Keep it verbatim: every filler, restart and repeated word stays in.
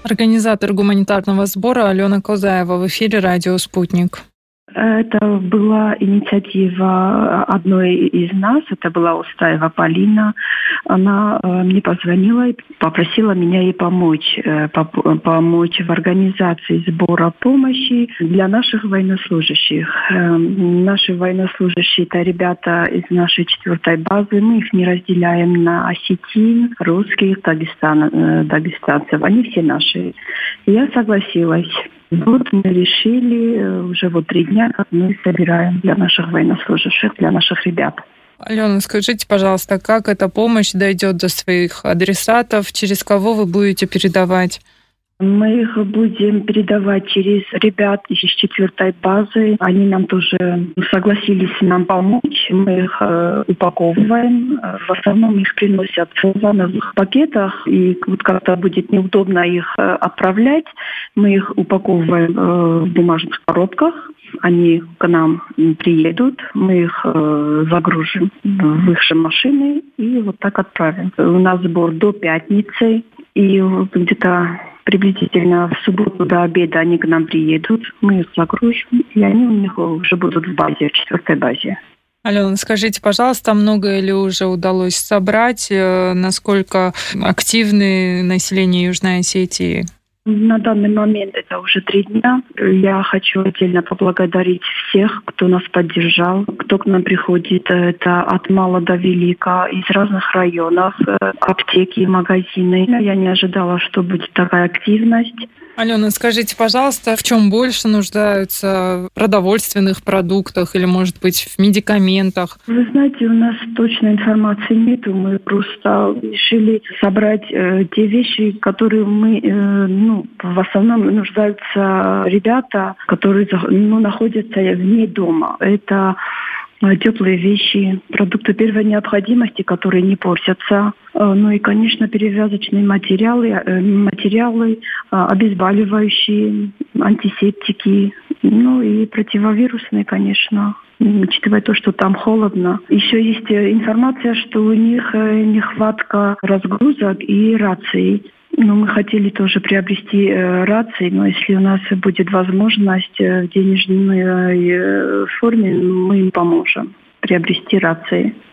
Организатор гуманитарного сбора Алена Козаева в эфире «Радио Спутник». Это была инициатива одной из нас, это была Устаева Полина. Она э, мне позвонила и попросила меня ей помочь, э, поп- помочь в организации сбора помощи для наших военнослужащих. Э, наши военнослужащие – это ребята из нашей четвертой базы. Мы их не разделяем на осетин, русских, Дагестан, э, дагестанцев. Они все наши. И я согласилась. Вот мы решили, уже вот три дня, как мы собираем для наших военнослужащих, для наших ребят. Алена, скажите, пожалуйста, как эта помощь дойдет до своих адресатов, через кого вы будете передавать? Мы их будем передавать через ребят из четвертой базы. Они нам тоже согласились нам помочь. Мы их э, упаковываем. В основном их приносят в вановых пакетах. И вот как-то будет неудобно их э, отправлять. Мы их упаковываем э, в бумажных коробках. Они к нам приедут, мы их э, загрузим в их же машины и вот так отправим. У нас сбор до пятницы. И где-то приблизительно в субботу до обеда они к нам приедут, мы их загрузим, и они у них уже будут в базе, в четвертой базе. Алена, скажите, пожалуйста, многое ли уже удалось собрать? Насколько активны население Южной Осетии? На данный момент это уже три дня. Я хочу отдельно поблагодарить всех, кто нас поддержал, кто к нам приходит. Это от мала до велика, из разных районов, аптеки, магазины. Я не ожидала, что будет такая активность. Алена, скажите, пожалуйста, в чем больше нуждаются? В продовольственных продуктах или, может быть, в медикаментах? Вы знаете, у нас точной информации нету. Мы просто решили собрать э, те вещи, которые мы, э, ну, в основном нуждаются ребята, которые ну, находятся вне дома. Это теплые вещи, продукты первой необходимости, которые не портятся. Ну и, конечно, перевязочные материалы, материалы, обезболивающие, антисептики, ну и противовирусные, конечно, учитывая то, что там холодно. Еще есть информация, что у них нехватка разгрузок и раций. Ну, мы хотели тоже приобрести э, рации, но если у нас будет возможность э, в денежной э, форме, мы им поможем приобрести рации.